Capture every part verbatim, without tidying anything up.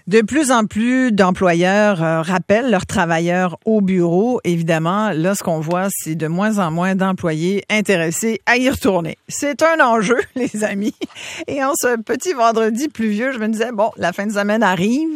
De plus en plus d'employeurs euh, rappellent leurs travailleurs au bureau. Évidemment, là, ce qu'on voit, c'est de moins en moins d'employés intéressés à y retourner. C'est un enjeu, les amis. Et en ce petit vendredi pluvieux, je me disais, bon, la fin de semaine arrive.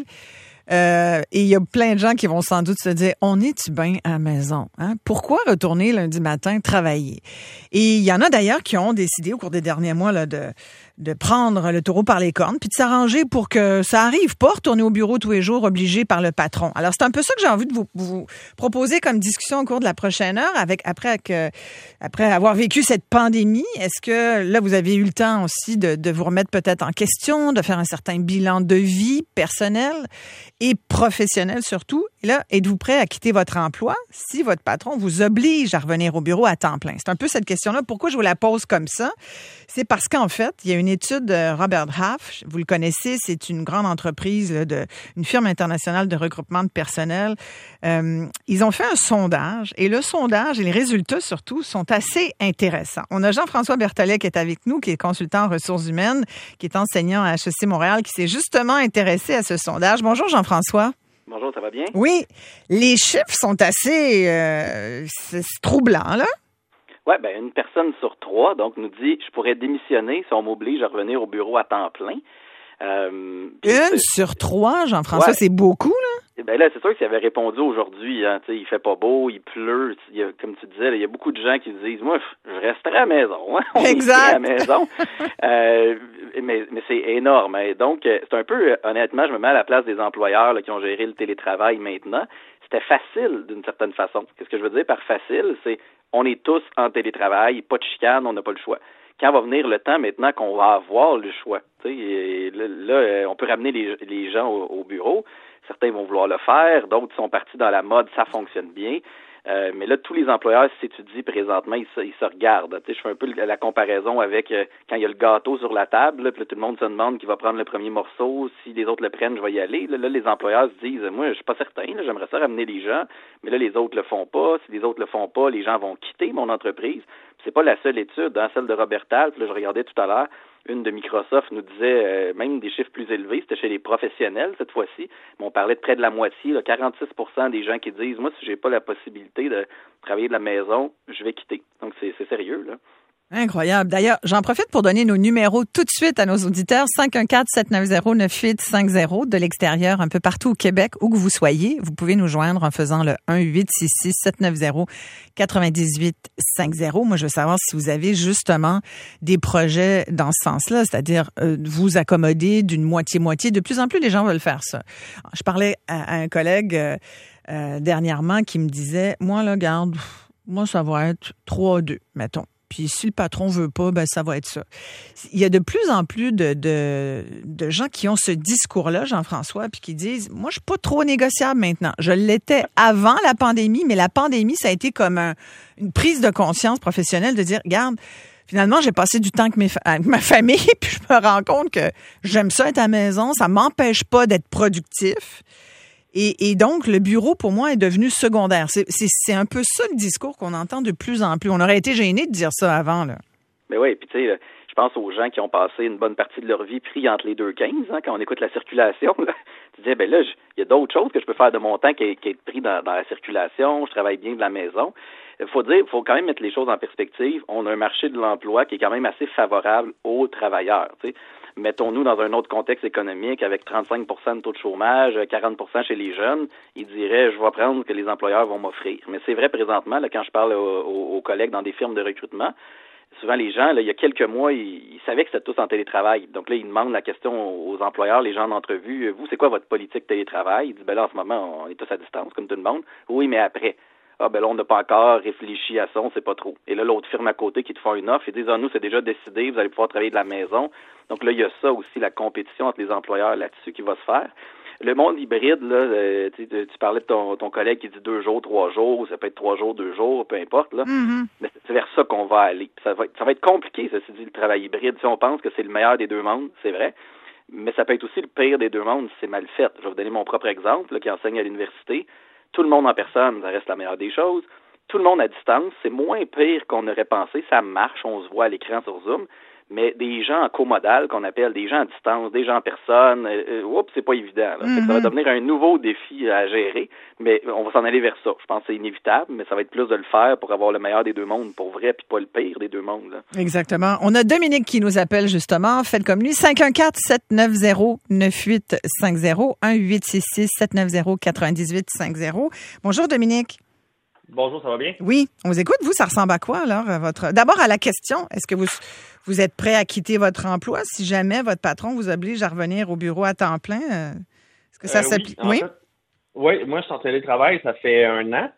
Euh, et il y a plein de gens qui vont sans doute se dire, on est-tu bien à la maison? Hein? Pourquoi retourner lundi matin travailler? Et il y en a d'ailleurs qui ont décidé au cours des derniers mois là, de, de prendre le taureau par les cornes puis de s'arranger pour que ça arrive pas, retourner au bureau tous les jours obligé par le patron. Alors, c'est un peu ça que j'ai envie de vous, vous proposer comme discussion au cours de la prochaine heure avec après, que, après avoir vécu cette pandémie. Est-ce que là, vous avez eu le temps aussi de, de vous remettre peut-être en question, de faire un certain bilan de vie personnelle et professionnel surtout. Et là, êtes-vous prêt à quitter votre emploi si votre patron vous oblige à revenir au bureau à temps plein? C'est un peu cette question-là. Pourquoi je vous la pose comme ça? C'est parce qu'en fait, il y a une étude de Robert Half, vous le connaissez, c'est une grande entreprise, là, de, une firme internationale de recrutement de personnel. Euh, ils ont fait un sondage et le sondage et les résultats surtout sont assez intéressants. On a Jean-François Berthollet qui est avec nous, qui est consultant en ressources humaines, qui est enseignant à H E C Montréal, qui s'est justement intéressé à ce sondage. Bonjour Jean-François. Bonjour, ça va bien? Oui, les chiffres sont assez euh, c'est, c'est troublants, là. Oui, ben une personne sur trois donc nous dit je pourrais démissionner si on m'oblige à revenir au bureau à temps plein. Euh, une sur trois, Jean-François, ouais. C'est beaucoup, là? Eh ben là, c'est sûr que s'il avait répondu aujourd'hui, hein, tu sais, il fait pas beau, il pleut, il y a, comme tu disais, il y a beaucoup de gens qui disent moi, je resterai à la maison, hein, on exact. à la maison. euh, mais, mais c'est énorme. Hein. Donc, c'est un peu, honnêtement, je me mets à la place des employeurs là, qui ont géré le télétravail maintenant. C'était facile d'une certaine façon. Qu'est-ce que je veux dire par facile? C'est on est tous en télétravail, pas de chicane, on n'a pas le choix. Quand va venir le temps maintenant qu'on va avoir le choix? Et là, là, on peut ramener les, les gens au, au bureau. Certains vont vouloir le faire, d'autres sont partis dans la mode, ça fonctionne bien. Euh, mais là, tous les employeurs s'étudient présentement, ils se, ils se regardent. Tu sais, je fais un peu la comparaison avec euh, quand il y a le gâteau sur la table, là, puis là, tout le monde se demande qui va prendre le premier morceau. Si les autres le prennent, je vais y aller. Là, là les employeurs se disent, moi, je suis pas certain, là, j'aimerais ça ramener les gens, mais là, les autres le font pas. Si les autres le font pas, les gens vont quitter mon entreprise. Puis c'est pas la seule étude, hein, celle de Robert Half, là, je regardais tout à l'heure. Une de Microsoft nous disait euh, même des chiffres plus élevés, c'était chez les professionnels cette fois-ci, mais on parlait de près de la moitié, là, quarante-six pour cent des gens qui disent « Moi, si j'ai pas la possibilité de travailler de la maison, je vais quitter ». Donc, c'est, c'est sérieux, là. Incroyable. D'ailleurs, j'en profite pour donner nos numéros tout de suite à nos auditeurs. cinq un quatre, sept neuf zéro, neuf huit cinq zéro de l'extérieur, un peu partout au Québec, où que vous soyez. Vous pouvez nous joindre en faisant le un huit six six, sept neuf zéro, neuf huit cinq zéro. Moi, je veux savoir si vous avez justement des projets dans ce sens-là, c'est-à-dire euh, vous accommoder d'une moitié-moitié. De plus en plus, les gens veulent faire ça. Je parlais à, à un collègue euh, euh, dernièrement qui me disait, moi, là, garde, moi, ça va être trois deux, mettons. Puis si le patron veut pas, ben ça va être ça. Il y a de plus en plus de, de, de gens qui ont ce discours-là, Jean-François, puis qui disent, moi, je suis pas trop négociable maintenant. Je l'étais avant la pandémie, mais la pandémie, ça a été comme un, une prise de conscience professionnelle de dire, regarde, finalement, j'ai passé du temps avec, mes, avec ma famille, puis je me rends compte que j'aime ça être à la maison, ça m'empêche pas d'être productif. Et, et donc, le bureau, pour moi, est devenu secondaire. C'est, c'est, c'est un peu ça le discours qu'on entend de plus en plus. On aurait été gênés de dire ça avant, là. Mais oui, puis tu sais, je pense aux gens qui ont passé une bonne partie de leur vie pris entre les deux quinze, hein, quand on écoute la circulation, là. Tu disais, ben là, il y a d'autres choses que je peux faire de mon temps qu'être pris dans, dans la circulation. Je travaille bien de la maison. Il faut dire, il faut quand même mettre les choses en perspective. On a un marché de l'emploi qui est quand même assez favorable aux travailleurs, tu sais. Mettons-nous dans un autre contexte économique avec trente-cinq pour cent de taux de chômage, quarante pour cent chez les jeunes, ils diraient je vais prendre ce que les employeurs vont m'offrir. Mais c'est vrai présentement, là, quand je parle aux, aux, aux collègues dans des firmes de recrutement, souvent les gens, là, il y a quelques mois, ils, ils savaient que c'était tous en télétravail. Donc là, ils demandent la question aux employeurs, les gens en entrevue, vous, c'est quoi votre politique télétravail? Ils disent, ben là, en ce moment, on est tous à distance, comme tout le monde. Oui, mais après. Ah, ben là, on n'a pas encore réfléchi à ça, on sait pas trop. Et là, l'autre firme à côté qui te font une offre, ils disent, ah, nous, c'est déjà décidé, vous allez pouvoir travailler de la maison. Donc là, il y a ça aussi, la compétition entre les employeurs là-dessus qui va se faire. Le monde hybride, là, euh, tu, tu parlais de ton, ton collègue qui dit deux jours, trois jours, ça peut être trois jours, deux jours, peu importe, là. Mm-hmm. Mais c'est vers ça qu'on va aller. Ça va être, ça va être compliqué, ceci dit, le travail hybride. Si on pense que c'est le meilleur des deux mondes, c'est vrai. Mais ça peut être aussi le pire des deux mondes si c'est mal fait. Je vais vous donner mon propre exemple, là, qui enseigne à l'université. Tout le monde en personne, ça reste la meilleure des choses. Tout le monde à distance, c'est moins pire qu'on aurait pensé. Ça marche, on se voit à l'écran sur Zoom. Mais des gens en comodal, qu'on appelle des gens à distance, des gens en personne, euh, euh, oups, c'est pas évident. Là. Mm-hmm. Fait que ça va devenir un nouveau défi à gérer, mais on va s'en aller vers ça. Je pense que c'est inévitable, mais ça va être plus de le faire pour avoir le meilleur des deux mondes, pour vrai, puis pas le pire des deux mondes. Là. Exactement. On a Dominique qui nous appelle justement. Faites comme lui, cinq un quatre, sept neuf zéro, neuf huit cinq zéro, un huit six six, sept neuf zéro, quatre huit cinq zéro. Bonjour Dominique. Bonjour, ça va bien? Oui, on vous écoute. Vous, ça ressemble à quoi, alors? Votre... D'abord, à la question, est-ce que vous, vous êtes prêt à quitter votre emploi si jamais votre patron vous oblige à revenir au bureau à temps plein? Est-ce que ça euh, s'applique? Oui, oui? Fait, oui, moi, je suis en télétravail, ça fait un an.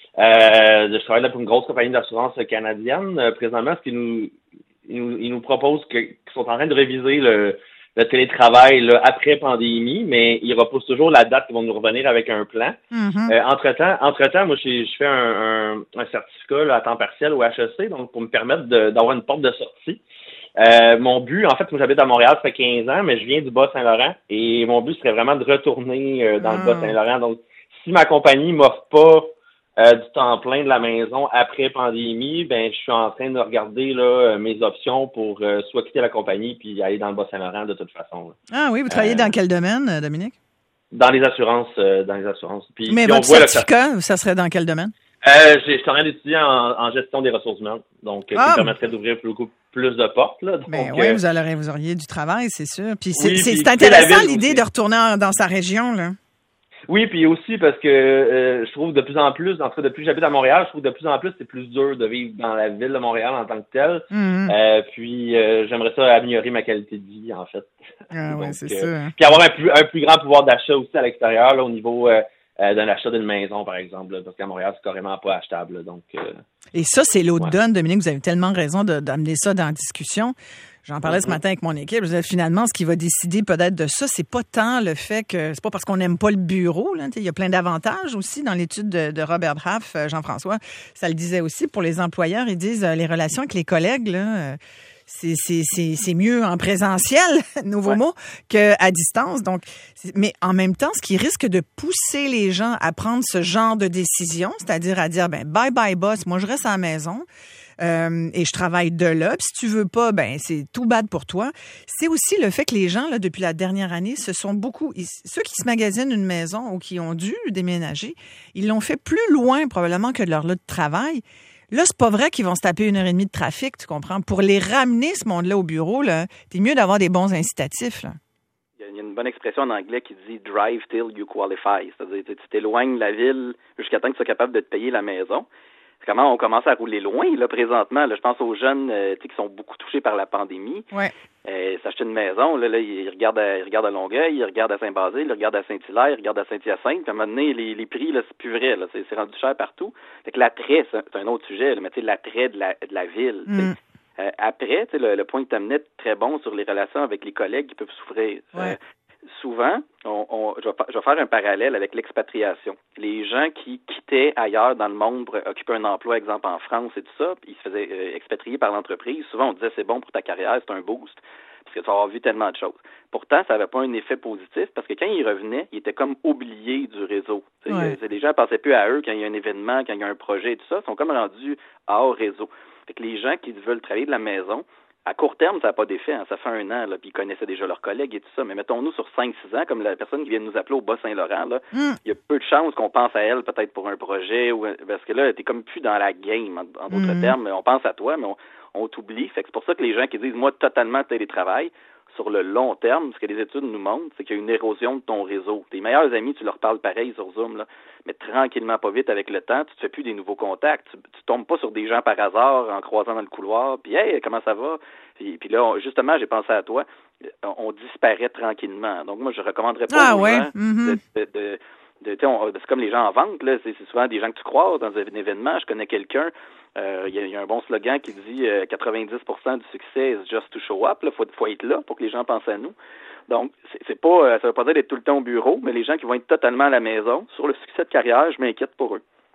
Euh, je travaille là pour une grosse compagnie d'assurance canadienne. Euh, présentement, ce qu'ils nous, ils nous, ils nous proposent que, qu'ils sont en train de réviser le, le télétravail là, après pandémie, mais ils repoussent toujours la date qu'ils vont nous revenir avec un plan. Mm-hmm. Euh, entre-temps, entre-temps, moi, je, je fais un, un, un certificat là, à temps partiel au H E C, donc pour me permettre de, d'avoir une porte de sortie. Euh, mon but, en fait, moi, j'habite à Montréal, ça fait quinze ans, mais je viens du Bas-Saint-Laurent, et mon but serait vraiment de retourner euh, dans mm. le Bas-Saint-Laurent. Donc, si ma compagnie m'offre pas Euh, du temps plein de la maison après pandémie, ben je suis en train de regarder là mes options pour euh, soit quitter la compagnie puis aller dans le Bas-Saint-Laurent de toute façon. Là. Ah oui, vous travaillez euh, dans quel domaine, Dominique? Dans les assurances, euh, dans les assurances. Puis, Mais puis votre on voit, certificat, là, ça... ça serait dans quel domaine? Euh, j'ai, je suis en train d'étudier en, en gestion des ressources humaines, donc ah. ça me permettrait d'ouvrir beaucoup plus de portes. Là. Donc, ben oui, euh, vous, aurez, vous auriez du travail, c'est sûr. Puis c'est, oui, c'est, puis, c'est intéressant l'idée aussi. de retourner en, dans sa région, là. Oui, puis aussi parce que euh, je trouve de plus en plus, en tout cas depuis que j'habite à Montréal, je trouve de plus en plus c'est plus dur de vivre dans la ville de Montréal en tant que telle. Mm-hmm. Euh, puis euh, j'aimerais ça améliorer ma qualité de vie en fait. Ah oui, c'est euh, ça. Puis avoir un plus un plus grand pouvoir d'achat aussi à l'extérieur, là, au niveau euh, euh, d'un achat d'une maison par exemple, là, parce qu'à Montréal c'est carrément pas achetable. Là, donc. Euh, Et ça c'est l'autre ouais. donne, Dominique. Vous avez tellement raison de, d'amener ça dans la discussion. J'en parlais mm-hmm. ce matin avec mon équipe. Je disais, finalement, ce qui va décider peut-être de ça, c'est pas tant le fait que c'est pas parce qu'on n'aime pas le bureau. Là, il y a plein d'avantages aussi dans l'étude de, de Robert Half, Jean-François. Ça le disait aussi pour les employeurs. Ils disent euh, les relations avec les collègues, là, euh, c'est, c'est, c'est, c'est mieux en présentiel, nouveau ouais. mot, qu'à distance. Donc, mais en même temps, ce qui risque de pousser les gens à prendre ce genre de décision, c'est-à-dire à dire, ben bye bye boss, moi je reste à la maison. Euh, et je travaille de là. Puis si tu veux pas, ben c'est tout bad pour toi. C'est aussi le fait que les gens, là, depuis la dernière année, se sont beaucoup... Ils, ceux qui se magasinent une maison ou qui ont dû déménager, ils l'ont fait plus loin probablement que de leur lieu de travail. Là, c'est pas vrai qu'ils vont se taper une heure et demie de trafic, tu comprends? Pour les ramener, ce monde-là, au bureau, là, c'est mieux d'avoir des bons incitatifs, là. Il y a une bonne expression en anglais qui dit « drive till you qualify », c'est-à-dire tu t'éloignes de la ville jusqu'à temps que tu sois capable de te payer la maison. Comment on commence à rouler loin, là, présentement. Là, je pense aux jeunes euh, qui sont beaucoup touchés par la pandémie. Ouais. Euh, s'acheter une maison, là, là, ils regardent à, ils regardent à Longueuil, ils regardent à Saint-Basile, ils regardent à Saint-Hilaire, ils regardent à Saint-Hyacinthe. Puis à un moment donné, les, les prix, là, c'est plus vrai. Là, c'est, c'est rendu cher partout. Fait que l'attrait, c'est un, c'est un autre sujet, là, mais tu sais, l'attrait de la, de la ville. Mm. Euh, après, tu sais, le, le point que tu amenais très bon sur les relations avec les collègues qui peuvent souffrir. Ouais. Euh, Souvent, on, on, je, vais, je vais faire un parallèle avec l'expatriation. Les gens qui quittaient ailleurs dans le monde pour occuper un emploi, exemple en France et tout ça, puis ils se faisaient euh, expatrier par l'entreprise. Souvent, on disait c'est bon pour ta carrière, c'est un boost, parce que tu vas avoir vu tellement de choses. Pourtant, ça n'avait pas un effet positif, parce que quand ils revenaient, ils étaient comme oubliés du réseau. Ouais. Les gens ne pensaient plus à eux quand il y a un événement, quand il y a un projet et tout ça, ils sont comme rendus hors réseau. Fait que les gens qui veulent travailler de la maison, à court terme, ça n'a pas d'effet. Hein. Ça fait un an, là, puis ils connaissaient déjà leurs collègues et tout ça. Mais mettons-nous sur cinq six ans, comme la personne qui vient de nous appeler au Bas-Saint-Laurent, là, mm. il y a peu de chances qu'on pense à elle peut-être pour un projet, ou parce que là, t'es comme plus dans la game, en, en d'autres mm. termes. On pense à toi, mais on, on t'oublie. Fait que c'est pour ça que les gens qui disent, moi, totalement télétravail, sur le long terme, ce que les études nous montrent, c'est qu'il y a une érosion de ton réseau. Tes meilleurs amis, tu leur parles pareil sur Zoom, là, mais tranquillement, pas vite, avec le temps, tu te fais plus des nouveaux contacts. Tu, tu tombes pas sur des gens par hasard en croisant dans le couloir, puis « Hey, comment ça va? » Puis, puis là, on, justement, j'ai pensé à toi, on, on disparaît tranquillement. Donc moi, je recommanderais pas ah, aux ouais. gens mm-hmm. de... de, de De, on, c'est comme les gens en vente, là, c'est, c'est souvent des gens que tu croises dans un événement. Je connais quelqu'un, il euh, y, y a un bon slogan qui dit euh, quatre-vingt-dix pour cent du succès is just to show up. Il faut, faut être là pour que les gens pensent à nous. Donc, c'est, c'est pas, ça veut pas dire d'être tout le temps au bureau, mais les gens qui vont être totalement à la maison, sur le succès de carrière, je m'inquiète pour eux.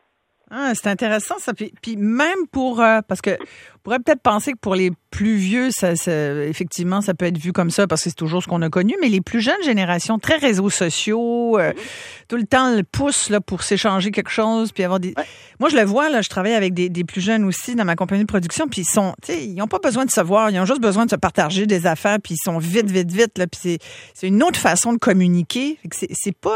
Ah, c'est intéressant ça. Puis, puis même pour euh, parce que on pourrait peut-être penser que pour les plus vieux, ça, ça, effectivement, ça peut être vu comme ça parce que c'est toujours ce qu'on a connu. Mais les plus jeunes générations, très réseaux sociaux, euh, mm-hmm. tout le temps le pouce là pour s'échanger quelque chose, puis avoir des. Ouais. Moi, je le vois là, je travaille avec des, des plus jeunes aussi dans ma compagnie de production, puis ils sont, tu sais, ils n'ont pas besoin de se voir, ils ont juste besoin de se partager des affaires, puis ils sont vite, vite, vite là. Puis c'est, c'est une autre façon de communiquer. Fait que c'est, c'est pas.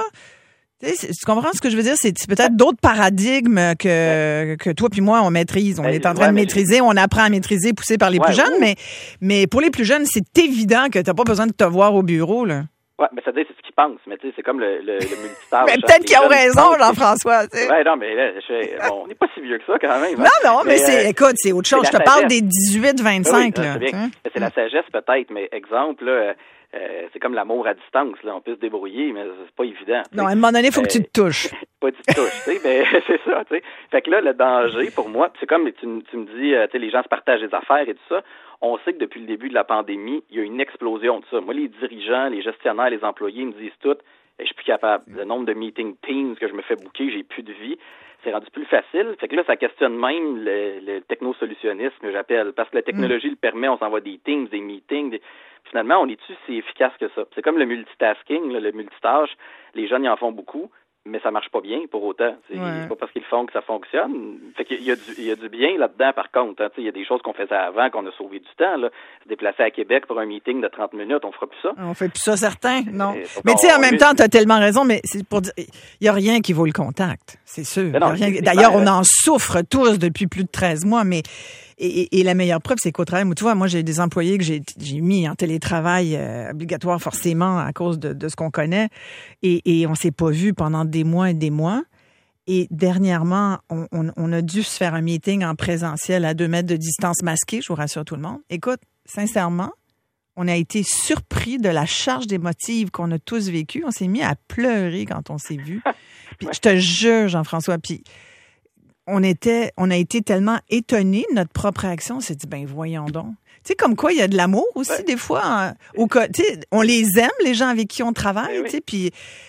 Tu comprends ce que je veux dire? C'est, c'est peut-être d'autres paradigmes que, que toi puis moi, on maîtrise. On est en train ouais, de maîtriser, on apprend à maîtriser, poussé par les ouais, plus jeunes, ouais. mais, mais pour les plus jeunes, c'est évident que tu n'as pas besoin de te voir au bureau, là. Oui, mais ça dit, c'est ce qu'ils pensent. Mais tu sais, c'est comme le, le, le multitâche. Mais peut-être qu'ils ont raison, Jean-François. Oui, non, mais là, je, bon, on n'est pas si vieux que ça, quand même. Non, non, mais, mais c'est, euh, écoute, c'est autre chose. Je te sagesse. Parle des dix-huit vingt-cinq, oui, là. C'est, bien. c'est la sagesse, peut-être, mais exemple, là, Euh, c'est comme l'amour à distance, là. On peut se débrouiller, mais c'est pas évident. T'sais. Non, à un moment donné, il faut euh, que tu te touches. Pas tu te touches, tu sais, mais c'est ça, tu sais. Fait que là, le danger, pour moi, c'est comme tu, tu me dis, tu sais, les gens se partagent des affaires et tout ça. On sait que depuis le début de la pandémie, il y a une explosion de ça. Moi, les dirigeants, les gestionnaires, les employés me disent tout, je suis plus capable. Le nombre de meetings Teams que je me fais booker, j'ai plus de vie. C'est rendu plus facile. Fait que là, ça questionne même le, le technosolutionnisme que j'appelle. Parce que la technologie mm. le permet, on s'envoie des Teams, des meetings, des... Finalement, on est-tu si efficace que ça? C'est comme le multitasking, là, le multitâche. Les jeunes y en font beaucoup, mais ça marche pas bien pour autant. C'est ouais. pas parce qu'ils le font que ça fonctionne. Fait qu'il y a du, il y a du bien là-dedans, par contre. Hein. Il y a des choses qu'on faisait avant, qu'on a sauvé du temps. Là. Se déplacer à Québec pour un meeting de trente minutes, on fera plus ça. On fait plus ça, certains, non. Mais tu sais, en même temps, tu as tellement raison, mais c'est pour dire, il n'y a rien qui vaut le contact, c'est sûr. Non, rien... D'ailleurs, on en souffre tous depuis plus de treize mois, mais Et, et, et la meilleure preuve, c'est qu'au travail, tu vois, moi, j'ai des employés que j'ai, j'ai mis en télétravail euh, obligatoire forcément à cause de, de ce qu'on connaît. Et, et on s'est pas vu pendant des mois et des mois. Et dernièrement, on, on, on a dû se faire un meeting en présentiel à deux mètres de distance masquée, je vous rassure tout le monde. Écoute, sincèrement, on a été surpris de la charge d'émotive qu'on a tous vécue. On s'est mis à pleurer quand on s'est vu. Puis je te jure, Jean-François, puis on était, on a été tellement étonnés de notre propre réaction. On s'est dit, ben voyons donc. Tu sais, comme quoi, il y a de l'amour aussi, ouais. des fois. Hein, au, tu sais, on les aime, les gens avec qui on travaille, oui. tu sais, puis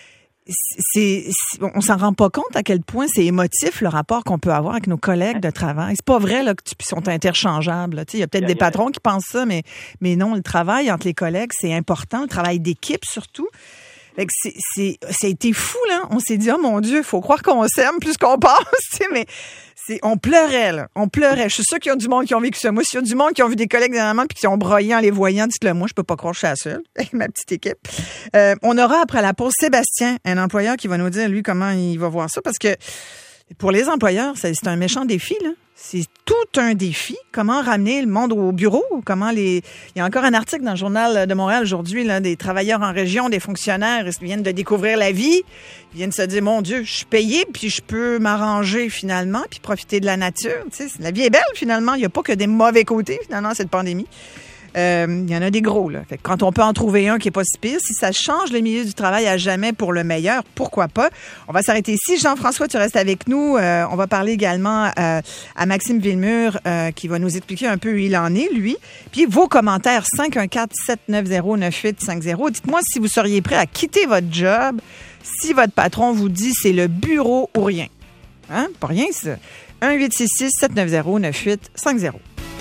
c'est, c'est, on s'en rend pas compte à quel point c'est émotif, le rapport qu'on peut avoir avec nos collègues de travail. C'est pas vrai, là, que tu sont interchangeables. Tu sais, il y a peut-être yeah, des yeah. patrons qui pensent ça, mais, mais non, le travail entre les collègues, c'est important. Le travail d'équipe, surtout. Fait que c'est, c'est, ça a été fou, là. On s'est dit, oh mon Dieu, il faut croire qu'on s'aime plus qu'on pense, tu sais, mais c'est, on pleurait, là. On pleurait. Je suis sûre qu'il y a du monde qui ont vécu ça. Moi, s'il y a du monde qui ont vu des collègues dernièrement puis qui ont broyé en les voyant, dites-le moi, je peux pas croire que je suis la seule avec ma petite équipe. Euh, on aura après la pause Sébastien, un employeur qui va nous dire, lui, comment il va voir ça, parce que pour les employeurs, c'est, c'est un méchant défi, là. C'est tout un défi. Comment ramener le monde au bureau? Comment les... Il y a encore un article dans le Journal de Montréal aujourd'hui, là, des travailleurs en région, des fonctionnaires, ils viennent de découvrir la vie. Ils viennent se dire, mon Dieu, je suis payé, puis je peux m'arranger finalement, puis profiter de la nature. Tu sais, la vie est belle finalement. Il n'y a pas que des mauvais côtés finalement à cette pandémie. Euh, il y en a des gros, là. Fait que quand on peut en trouver un qui est pas si pire, si ça change le milieu du travail à jamais pour le meilleur, pourquoi pas? On va s'arrêter ici. Jean-François, tu restes avec nous. Euh, on va parler également euh, à Maxime Villemur euh, qui va nous expliquer un peu où il en est, lui. Puis vos commentaires, cinq un quatre, sept neuf zéro, neuf huit cinq zéro. Dites-moi si vous seriez prêt à quitter votre job si votre patron vous dit c'est le bureau ou rien. Hein? Pas rien, ça. un huit six six, sept neuf zéro, neuf huit cinq zéro.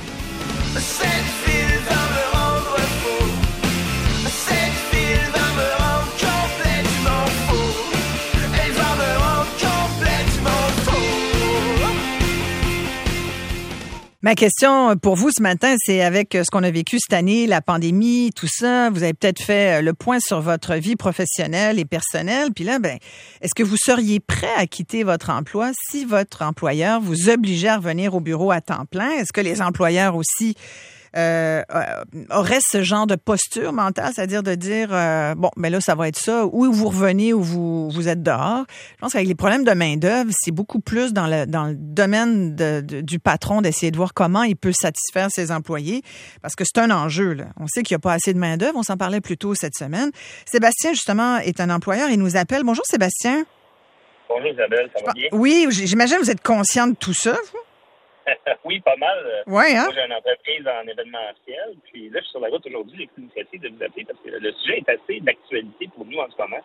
Ma question pour vous ce matin, c'est avec ce qu'on a vécu cette année, la pandémie, tout ça. Vous avez peut-être fait le point sur votre vie professionnelle et personnelle. Puis là, ben, est-ce que vous seriez prêt à quitter votre emploi si votre employeur vous obligeait à revenir au bureau à temps plein? Est-ce que les employeurs aussi euh, auraient ce genre de posture mentale, c'est-à-dire de dire euh, bon, ben là, ça va être ça, ou vous revenez ou vous vous êtes dehors. Je pense qu'avec les problèmes de main-d'œuvre, c'est beaucoup plus dans le dans le domaine de, de, du patron d'essayer de voir comment il peut satisfaire ses employés, parce que c'est un enjeu, là. On sait qu'il n'y a pas assez de main-d'œuvre, on s'en parlait plus tôt cette semaine. Sébastien, justement, est un employeur et nous appelle. Bonjour, Sébastien. Bonjour, Isabelle, ça va bien? Oui, j'imagine que vous êtes conscient de tout ça, vous? Oui, pas mal. Ouais, hein? Moi, j'ai une entreprise en événementiel. Puis là, je suis sur la route aujourd'hui. J'ai pris l'initiative de vous appeler parce que le sujet est assez d'actualité pour nous en ce moment.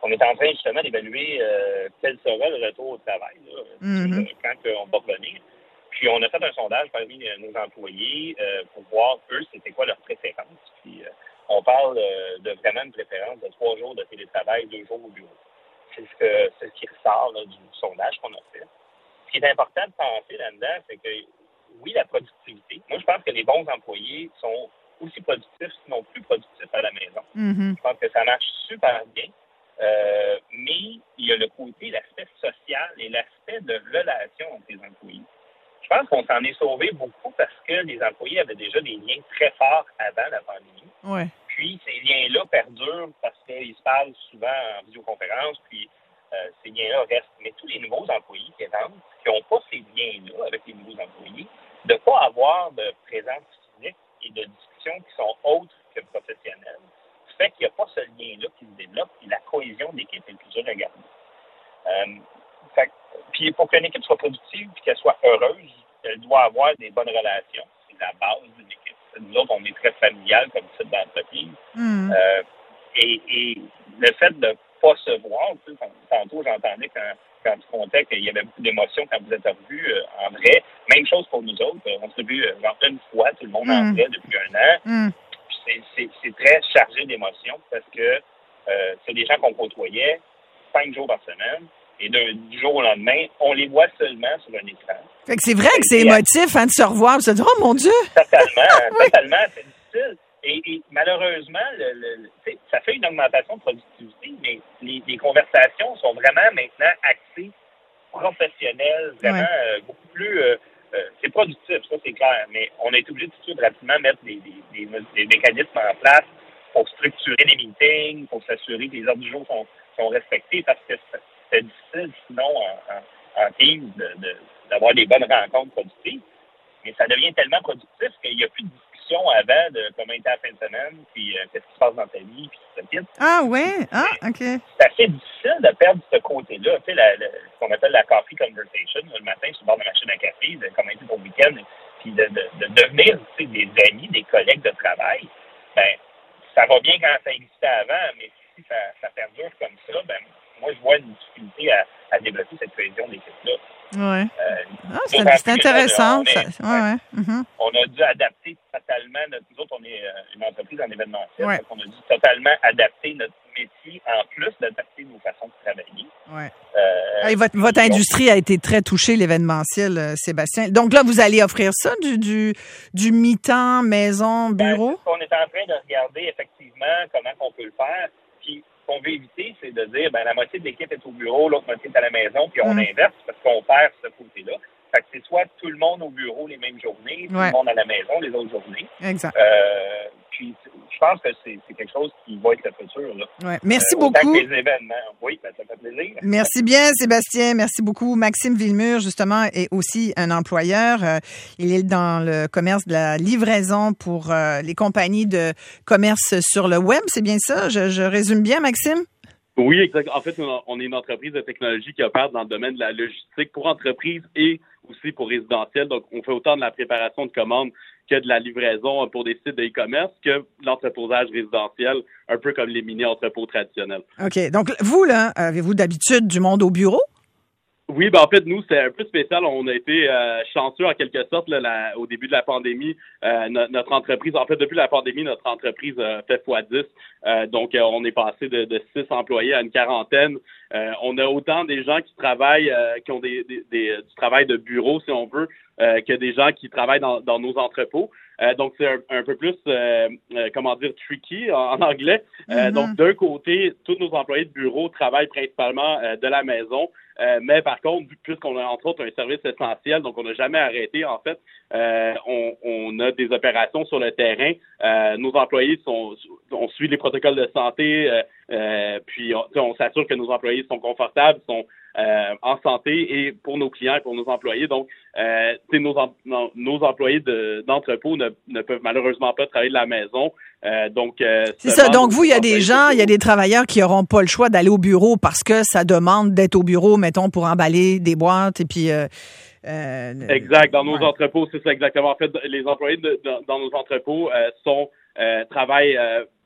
on est en train justement d'évaluer euh, quel sera le retour au travail là, mm-hmm. euh, quand euh, on va revenir. Puis on a fait un sondage parmi euh, nos employés euh, pour voir, eux, c'était quoi leur préférence. Puis euh, on parle euh, de vraiment une préférence de trois jours de télétravail, deux jours au bureau. C'est ce, que, c'est ce qui ressort là, du sondage qu'on a fait. Ce qui est important de penser là-dedans, c'est que oui, la productivité. Moi, je pense que les bons employés sont aussi productifs, sinon plus productifs à la maison. Mm-hmm. Je pense que ça marche super bien. Euh, mais il y a le côté, l'aspect social et l'aspect de relation entre les employés. Je pense qu'on s'en est sauvé beaucoup parce que les employés avaient déjà des liens très forts avant la pandémie. Ouais. Puis ces liens-là perdurent parce qu'ils se parlent souvent en visioconférence, puis euh, ces liens-là restent. Mais tous les nouveaux employés qui rentrent, qui n'ont pas ces liens-là avec les nouveaux employés, de ne pas avoir de présence physique et de discussions qui sont autres que professionnelles, fait qu'il n'y a pas ce lien-là qui se développe et la cohésion d'équipe est plus dure à garder. Euh, fait, puis pour qu'une équipe soit productive et qu'elle soit heureuse, elle doit avoir des bonnes relations. C'est la base d'une équipe. Nous autres, on est très familial comme type d'entreprise. Mm. Euh, et, et le fait de ne pas se voir, tu sais, tantôt j'entendais quand, quand tu comptais qu'il y avait beaucoup d'émotions quand vous êtes revus euh, en vrai. Même chose pour nous autres. On s'est vu euh, genre une fois, tout le monde mm. en vrai depuis un an. Mm. C'est, c'est, c'est très chargé d'émotions parce que euh, c'est des gens qu'on côtoyait cinq jours par semaine et de, du jour au lendemain, on les voit seulement sur un écran. Fait que c'est vrai que c'est émotif hein, de se revoir et de se dire « Oh mon Dieu! » Totalement, totalement, c'est difficile. Et, et malheureusement, le, le, ça fait une augmentation de productivité, mais les, les conversations sont vraiment maintenant axées professionnelles, vraiment ouais. euh, beaucoup plus... Euh, Euh, c'est productif, ça c'est clair, mais on a été obligé tout de suite rapidement mettre des, des, des, des mécanismes en place pour structurer les meetings, pour s'assurer que les ordres du jour sont, sont respectés, parce que c'est difficile sinon en, en, en team de, de, d'avoir des bonnes rencontres productives. Mais ça devient tellement productif qu'il n'y a plus de discussion avant de comment était la fin de semaine, puis euh, qu'est-ce qui se passe dans ta vie, puis tout ça quitte. Ah ouais? Ah, OK. C'est assez difficile de perdre ce côté-là. Tu sais, la, la, ce qu'on appelle la coffee conversation, le matin, sur le bord de la machine à café, de comment était ton week-end, puis de, de, de devenir tu sais, des amis, des collègues de travail. Ben, ça va bien quand ça existait avant, mais si ça, ça perdure comme ça, ben, moi, je vois une difficulté à, à développer cette cohésion d'équipe-là. Oui. Euh, ah, c'est, c'est intéressant. Là, on, est, ça, ouais, ouais. Mm-hmm. on a dû adapter totalement notre... Nous autres, on est une entreprise en événementiel. Ouais. Donc on a dû totalement adapter notre métier en plus d'adapter nos façons de travailler. Ouais. Euh, hey, votre, votre industrie a été très touchée, l'événementiel, euh, Sébastien. Donc là, vous allez offrir ça, du, du, du mi-temps, maison, bureau? Ben, on est en train de regarder effectivement comment on peut le faire. Puis ce qu'on veut éviter, c'est de dire ben la moitié de l'équipe est au bureau, l'autre moitié est à la maison, puis on mm. inverse parce qu'on perd ce côté-là. Fait que c'est soit tout le monde au bureau les mêmes journées, tout ouais. le monde à la maison les autres journées. Exact. Euh, puis je pense que c'est, c'est quelque chose qui va être le futur. Là. Ouais. Merci euh, beaucoup. Les événements. Oui, ben, ça fait plaisir. Merci bien, Sébastien. Merci beaucoup. Maxime Villemure, justement, est aussi un employeur. Euh, il est dans le commerce de la livraison pour euh, les compagnies de commerce sur le web. C'est bien ça? Je, je résume bien, Maxime? Oui, exact. En fait, on est une entreprise de technologie qui opère dans le domaine de la logistique pour entreprises et aussi pour résidentiel. Donc, on fait autant de la préparation de commandes que de la livraison pour des sites de e-commerce que l'entreposage résidentiel, un peu comme les mini-entrepôts traditionnels. OK. Donc, vous, là, avez-vous d'habitude du monde au bureau? Oui, ben en fait, nous, c'est un peu spécial. On a été euh, chanceux, en quelque sorte, là, la, au début de la pandémie. Euh, no, notre entreprise, en fait, depuis la pandémie, notre entreprise euh, fait fois dix. Euh, donc, euh, on est passé de, de six employés à une quarantaine. Euh, on a autant des gens qui travaillent, euh, qui ont des, des, des, du travail de bureau, si on veut, euh, que des gens qui travaillent dans, dans nos entrepôts. Euh, donc, c'est un, un peu plus, euh, euh, comment dire, tricky en, en anglais. Euh, mm-hmm. Donc, d'un côté, tous nos employés de bureau travaillent principalement euh, de la maison. Euh, mais par contre, puisqu'on a entre autres un service essentiel, donc on n'a jamais arrêté, en fait, euh, on, on a des opérations sur le terrain. Euh, nos employés sont, on suit les protocoles de santé, euh, euh, puis on, on s'assure que nos employés sont confortables, sont euh, en santé et pour nos clients et pour nos employés. Donc, euh, nos, nos, nos employés de, d'entrepôt ne, ne peuvent malheureusement pas travailler de la maison. Euh, donc, euh, c'est ça. Donc, vous, il y a des gens, il y a des travailleurs qui n'auront pas le choix d'aller au bureau parce que ça demande d'être au bureau, mettons, pour emballer des boîtes et puis... Euh, euh, exact. Dans nos ouais. entrepôts, c'est ça exactement. En fait, les employés de, de, dans nos entrepôts euh, sont euh, travaillent euh,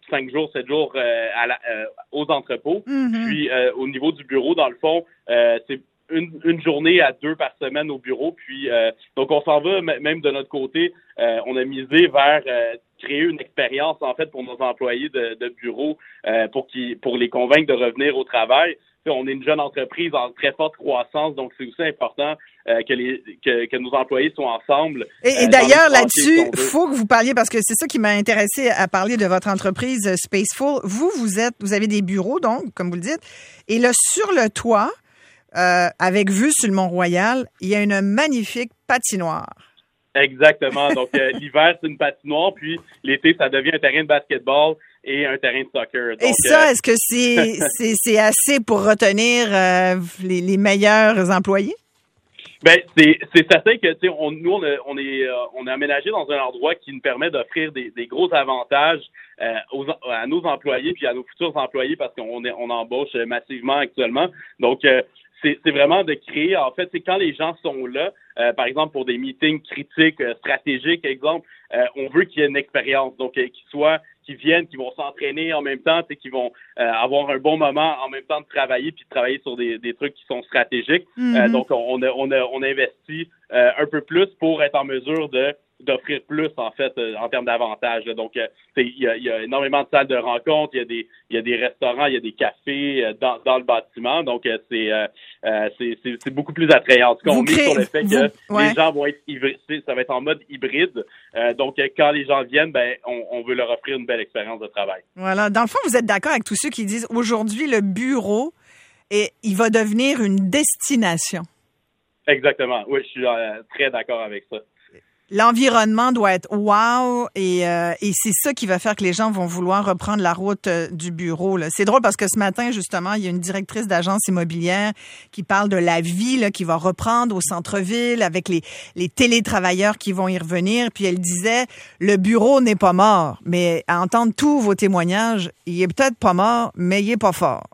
cinq jours, sept jours euh, à la, euh, aux entrepôts. Mm-hmm. Puis euh, au niveau du bureau, dans le fond, euh, c'est Une, une journée à deux par semaine au bureau. Puis euh, donc on s'en va, m- même de notre côté, euh, on a misé vers euh, créer une expérience en fait pour nos employés de, de bureau euh, pour qu'ils pour les convaincre de revenir au travail. T'sais, on est une jeune entreprise en très forte croissance, donc c'est aussi important euh, que les que, que nos employés soient ensemble. Et, et euh, d'ailleurs, dans les là-dessus, il faut que vous parliez, parce que c'est ça qui m'a intéressé à parler de votre entreprise Spaceful. Vous, vous êtes, vous avez des bureaux, donc, comme vous le dites, et là, sur le toit, Euh, avec vue sur le Mont-Royal, il y a une magnifique patinoire. Exactement. Donc, euh, l'hiver, c'est une patinoire, puis l'été, ça devient un terrain de basketball et un terrain de soccer. Donc, et ça, euh... est-ce que c'est, c'est, c'est assez pour retenir euh, les, les meilleurs employés? Ben, c'est, c'est certain que, tu sais, on, nous, on, a, on est, euh, on est aménagé dans un endroit qui nous permet d'offrir des, des gros avantages euh, aux, à nos employés puis à nos futurs employés parce qu'on est, on embauche massivement actuellement. Donc, euh, C'est, c'est vraiment de créer, en fait, c'est quand les gens sont là, euh, par exemple pour des meetings critiques, euh, stratégiques, exemple, euh, on veut qu'il y ait une expérience, donc euh, qu'ils soient, qu'ils viennent, qu'ils vont s'entraîner en même temps, qu'ils vont euh, avoir un bon moment en même temps de travailler, puis de travailler sur des, des trucs qui sont stratégiques. Mm-hmm. Euh, donc on a, on a, on a investi euh, un peu plus pour être en mesure de d'offrir plus, en fait, euh, en termes d'avantages. Là. Donc, euh, il y a, y a énormément de salles de rencontres, il y a des il y a des restaurants, il y a des cafés euh, dans, dans le bâtiment. Donc, euh, c'est, euh, euh, c'est, c'est, c'est beaucoup plus attrayant. En tout cas, on mise sur le fait que vous, ouais. les gens vont être hybrides, ça va être en mode hybride. Euh, donc, euh, quand les gens viennent, ben, on, on veut leur offrir une belle expérience de travail. Voilà. Dans le fond, vous êtes d'accord avec tous ceux qui disent aujourd'hui, le bureau, et il va devenir une destination. Exactement. Oui, je suis euh, très d'accord avec ça. L'environnement doit être wow et, euh, et c'est ça qui va faire que les gens vont vouloir reprendre la route euh, du bureau. Là. C'est drôle parce que ce matin, justement, il y a une directrice d'agence immobilière qui parle de la vie là, qui va reprendre au centre-ville avec les, les télétravailleurs qui vont y revenir. Puis elle disait, le bureau n'est pas mort, mais à entendre tous vos témoignages, il est peut-être pas mort, mais il est pas fort.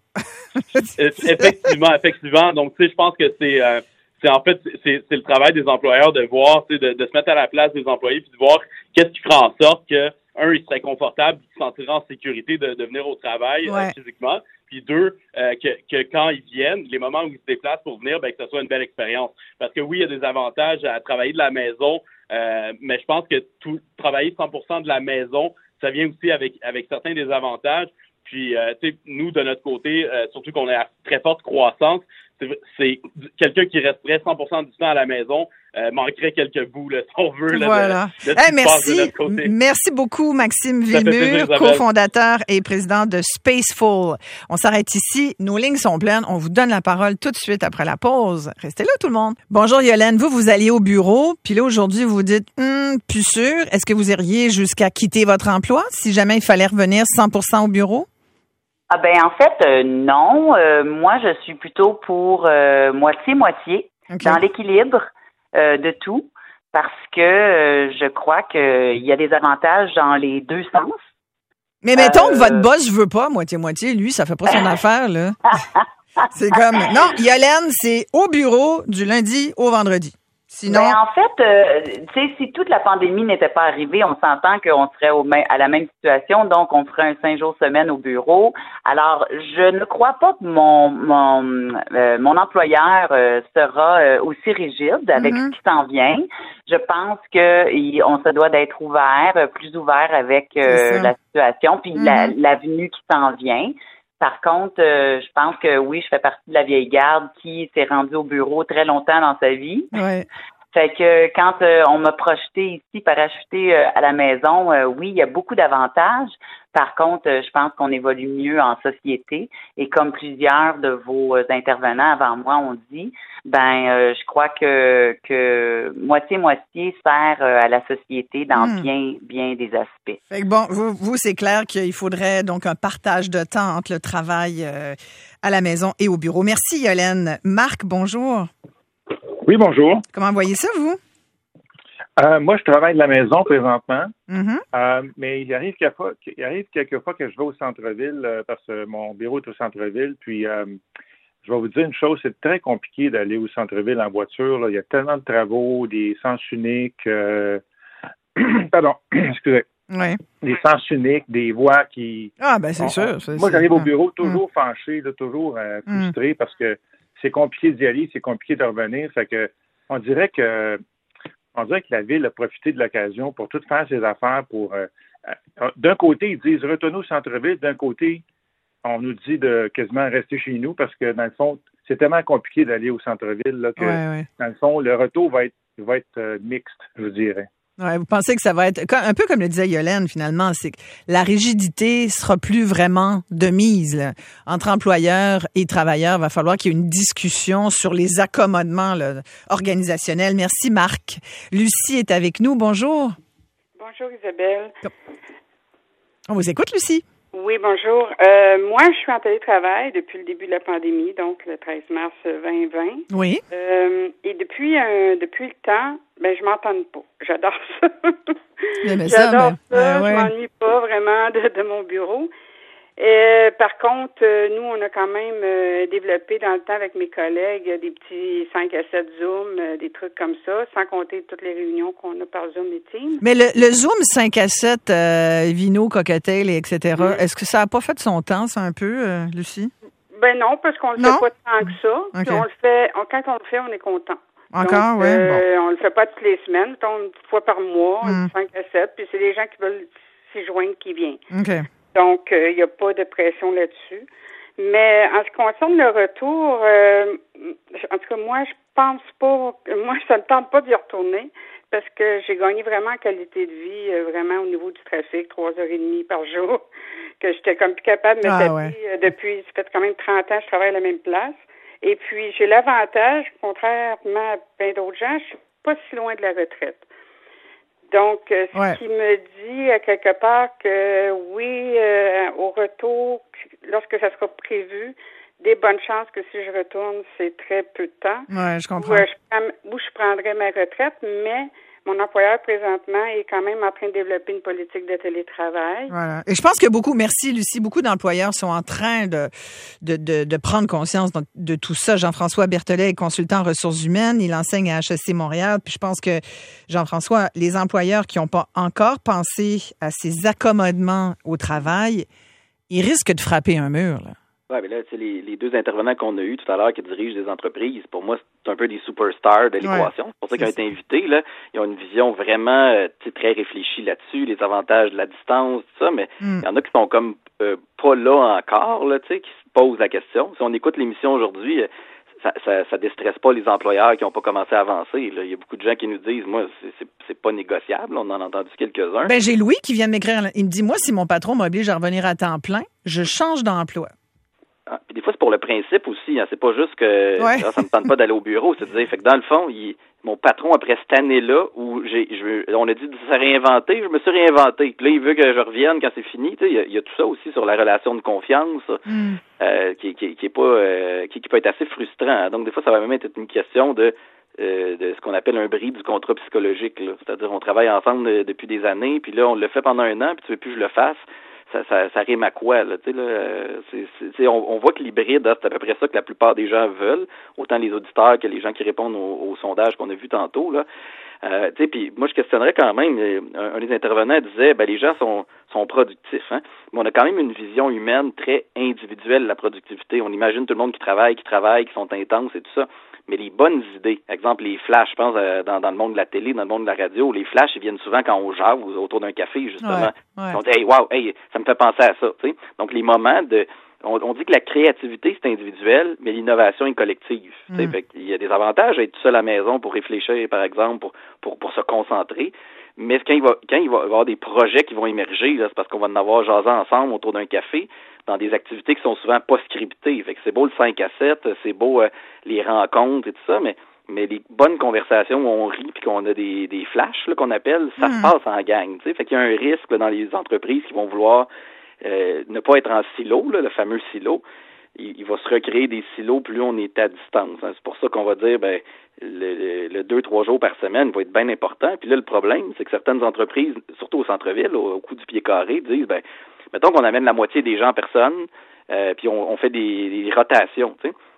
effectivement, effectivement. Donc, tu sais, je pense que c'est... Euh... C'est en fait c'est, c'est le travail des employeurs de voir, de, de se mettre à la place des employés puis de voir qu'est-ce qui fera en sorte que un, ils seraient confortables, qu'ils se sentiraient en sécurité de, de venir au travail ouais. euh, physiquement, puis deux, euh, que, que quand ils viennent, les moments où ils se déplacent pour venir, ben que ce soit une belle expérience. Parce que oui, il y a des avantages à travailler de la maison, euh, mais je pense que tout travailler cent pour cent de la maison, ça vient aussi avec avec certains des avantages. Puis, euh, tu sais, nous, de notre côté, euh, surtout qu'on est à très forte croissance, c'est, c'est quelqu'un qui resterait cent pour cent du temps à la maison, euh, manquerait quelques bouts, là, si on veut. Là, voilà. de, de hey, merci. De notre côté. Merci beaucoup, Maxime Villemure, cofondateur et président de Spaceful. On s'arrête ici. Nos lignes sont pleines. On vous donne la parole tout de suite après la pause. Restez là, tout le monde. Bonjour, Yolène. Vous, vous alliez au bureau, puis là, aujourd'hui, vous vous dites, hum, plus sûr. Est-ce que vous iriez jusqu'à quitter votre emploi si jamais il fallait revenir cent pour cent au bureau? Ah ben en fait euh, non, euh, moi je suis plutôt pour euh, moitié-moitié okay. dans l'équilibre euh, de tout parce que euh, je crois qu'il y a des avantages dans les deux sens. Mais mettons euh... que votre boss veut pas moitié-moitié, lui ça fait pas son affaire là. C'est comme non, Yolène, c'est au bureau du lundi au vendredi. Sinon... Ben, en fait, euh, tu sais, si toute la pandémie n'était pas arrivée, on s'entend qu'on serait au même, à la même situation, donc on ferait un cinq jours semaine au bureau. Alors, je ne crois pas que mon mon euh, mon employeur euh, sera euh, aussi rigide avec mm-hmm. ce qui s'en vient. Je pense que il, on se doit d'être ouvert, plus ouvert avec euh, la situation, puis mm-hmm. la, l'avenue qui s'en vient. Par contre, euh, je pense que oui, je fais partie de la vieille garde qui s'est rendue au bureau très longtemps dans sa vie. Ouais. Fait que quand euh, on m'a projeté ici, parachuté euh, à la maison, euh, oui, il y a beaucoup d'avantages. Par contre, euh, je pense qu'on évolue mieux en société. Et comme plusieurs de vos euh, intervenants avant moi ont dit, ben, euh, je crois que que moitié-moitié sert euh, à la société dans mmh. bien bien des aspects. Fait que bon, vous, vous c'est clair qu'il faudrait donc un partage de temps entre le travail euh, à la maison et au bureau. Merci, Yolène. Marc, bonjour. Oui, bonjour. Comment voyez ça, vous? Euh, moi, je travaille de la maison présentement, mm-hmm. euh, mais il arrive quelquefois, il arrive quelquefois que je vais au centre-ville euh, parce que mon bureau est au centre-ville. Puis, euh, je vais vous dire une chose, c'est très compliqué d'aller au centre-ville en voiture. Là. Il y a tellement de travaux, des sens uniques. Euh... Pardon, excusez. Ouais. Des sens uniques, des voix qui... Ah, ben c'est on, sûr. On, c'est, moi, c'est... j'arrive au bureau mm. toujours mm. fâché, là, toujours euh, frustré mm. parce que c'est compliqué d'y aller, c'est compliqué de revenir. Fait que on dirait que on dirait que la ville a profité de l'occasion pour tout faire ses affaires. Pour euh, euh, d'un côté, ils disent retournez au centre-ville, d'un côté, on nous dit de quasiment rester chez nous parce que dans le fond, c'est tellement compliqué d'aller au centre-ville là, que ouais, ouais. dans le fond, le retour va être va être euh, mixte, je dirais. Ouais, vous pensez que ça va être un peu comme le disait Yolène finalement, c'est que la rigidité sera plus vraiment de mise là. Entre employeurs et travailleurs. Il va falloir qu'il y ait une discussion sur les accommodements là, organisationnels. Merci Marc. Lucie est avec nous. Bonjour. Bonjour Isabelle. On vous écoute Lucie. Oui, bonjour. Euh, moi, je suis en télétravail depuis le début de la pandémie, donc le treize mars vingt vingt. Oui. Euh, et depuis euh, depuis le temps, ben je m'entends pas. J'adore ça. Mais J'adore ça. Mais, ça. euh, ouais. Je m'ennuie pas vraiment de, de mon bureau. Et, par contre, euh, nous, on a quand même euh, développé dans le temps avec mes collègues des petits cinq à sept Zoom, euh, des trucs comme ça, sans compter toutes les réunions qu'on a par Zoom et Teams. Mais le, le Zoom cinq à sept, euh, Vino, Cocktail, et cetera, mm. est-ce que ça n'a pas fait son temps, ça, un peu, euh, Lucie? Ben non, parce qu'on le non? fait pas tant que ça. Okay. Puis on le fait, on, quand on le fait, on est content. Encore, oui. Euh, bon. On le fait pas toutes les semaines, une petite fois par mois, mm. cinq à sept, puis c'est les gens qui veulent s'y joindre qui viennent. OK. Donc, il euh, n'y a pas de pression là-dessus. Mais en ce qui concerne le retour, euh, en tout cas, moi, je pense pas, moi, ça me tente pas d'y retourner parce que j'ai gagné vraiment en qualité de vie, euh, vraiment au niveau du trafic, trois heures et demie par jour, que j'étais comme plus capable de me ah, taper ouais. euh, depuis, ça fait quand même trente ans que je travaille à la même place. Et puis, j'ai l'avantage, contrairement à plein d'autres gens, je suis pas si loin de la retraite. Donc, euh, ce ouais. qui me dit à quelque part que oui, euh, au retour, lorsque ça sera prévu, des bonnes chances que si je retourne, c'est très peu de temps. Oui, je comprends. Où, euh, je, où je prendrai ma retraite, mais mon employeur présentement est quand même en train de développer une politique de télétravail. Voilà. Et je pense que beaucoup, merci Lucie, beaucoup d'employeurs sont en train de de, de, de prendre conscience de, de tout ça. Jean-François Berthollet est consultant en ressources humaines, il enseigne à H E C Montréal. Puis je pense que, Jean-François, les employeurs qui n'ont pas encore pensé à ces accommodements au travail, ils risquent de frapper un mur, là. Oui, mais là, tu sais, les, les deux intervenants qu'on a eus tout à l'heure qui dirigent des entreprises, pour moi, c'est un peu des superstars de l'équation. Ouais, c'est pour ça qu'ils ont été invités, là. Ils ont une vision vraiment euh, très réfléchie là-dessus, les avantages de la distance, tout ça, mais il mm. y en a qui sont comme euh, pas là encore, là, tu sais, qui se posent la question. Si on écoute l'émission aujourd'hui, ça, ça, ça déstresse pas les employeurs qui n'ont pas commencé à avancer, là. Il y a beaucoup de gens qui nous disent, moi, c'est, c'est, c'est pas négociable. On en a entendu quelques-uns. Ben, j'ai Louis qui vient de m'écrire. Il me dit, moi, si mon patron m'oblige à revenir à temps plein, je change d'emploi. Ah, puis des fois, c'est pour le principe aussi. Hein. C'est pas juste que ouais. ah, ça me tente pas d'aller au bureau. C'est de dire, fait que dans le fond, il, mon patron, après cette année-là, où j'ai, je, on a dit de se réinventer, je me suis réinventé. Puis là, il veut que je revienne quand c'est fini. Il y, a, il y a tout ça aussi sur la relation de confiance mm. euh, qui, qui, qui est pas, euh, qui, qui peut être assez frustrant. Hein. Donc, des fois, ça va même être une question de, euh, de ce qu'on appelle un bris du contrat psychologique. Là. C'est-à-dire, on travaille ensemble de, depuis des années, puis là, on le fait pendant un an, puis tu veux plus que je le fasse. Ça, ça, ça rime à quoi, là, tu sais, là, c'est, c'est, on, on voit que l'hybride, hein, c'est à peu près ça que la plupart des gens veulent, autant les auditeurs que les gens qui répondent aux, aux sondages qu'on a vus tantôt, là. Euh, tu sais, puis moi, je questionnerais quand même, un, un des intervenants disait, ben, les gens sont, sont productifs, hein, mais on a quand même une vision humaine très individuelle de la productivité. On imagine tout le monde qui travaille, qui travaille, qui sont intenses et tout ça. Mais les bonnes idées, exemple les flashs, je pense, euh, dans, dans le monde de la télé, dans le monde de la radio, les flashs, ils viennent souvent quand on jase autour d'un café, justement. Ouais, ouais. On dit, hey, wow, hey, ça me fait penser à ça, tu sais. Donc, les moments de... On, on dit que la créativité, c'est individuel, mais l'innovation est collective. Mm. Fait qu'il y a des avantages à être tout seul à la maison pour réfléchir, par exemple, pour, pour, pour se concentrer. Mais quand il va, quand il va y avoir des projets qui vont émerger, là, c'est parce qu'on va en avoir jasé ensemble autour d'un café, dans des activités qui sont souvent pas scriptées. Fait que c'est beau le cinq à sept, c'est beau euh, les rencontres et tout ça, mais mais les bonnes conversations où on rit puis qu'on a des, des flashs là, qu'on appelle, ça mm. se passe en gang. T'sais. Fait qu'il y a un risque là, dans les entreprises qui vont vouloir euh, ne pas être en silo, là, le fameux silo. Il, il va se recréer des silos plus on est à distance. Hein. C'est pour ça qu'on va dire ben le, le, le deux, trois jours par semaine va être bien important. Puis là, le problème, c'est que certaines entreprises, surtout au centre-ville, au, au coup du pied carré, disent ben mettons qu'on amène la moitié des gens en personne, euh, puis on, on fait des, des rotations, tu sais.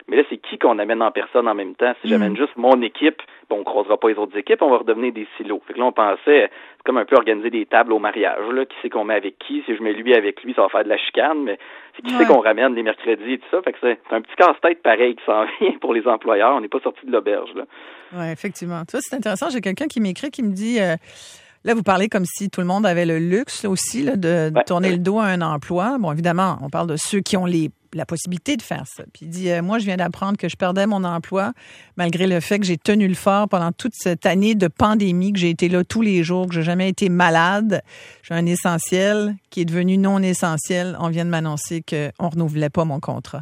Mais là, c'est qui qu'on amène en personne en même temps? Si mmh. j'amène juste mon équipe, bon, on croisera pas les autres équipes, on va redevenir des silos. Fait que là, on pensait, c'est comme un peu organiser des tables au mariage, là. Qui c'est qu'on met avec qui? Si je mets lui avec lui, ça va faire de la chicane, mais c'est qui ouais. c'est qu'on ramène les mercredis et tout ça? Fait que c'est, c'est un petit casse-tête pareil qui s'en vient pour les employeurs. On n'est pas sorti de l'auberge, là. Oui, effectivement. Tu vois, c'est intéressant. J'ai quelqu'un qui m'écrit, qui me dit, euh, là, vous parlez comme si tout le monde avait le luxe aussi, là, de, de ouais. tourner le dos à un emploi. Bon, évidemment, on parle de ceux qui ont les la possibilité de faire ça. Puis il dit, euh, moi, je viens d'apprendre que je perdais mon emploi malgré le fait que j'ai tenu le fort pendant toute cette année de pandémie, que j'ai été là tous les jours, que j'ai jamais été malade. J'ai un essentiel qui est devenu non essentiel. On vient de m'annoncer qu'on renouvelait pas mon contrat.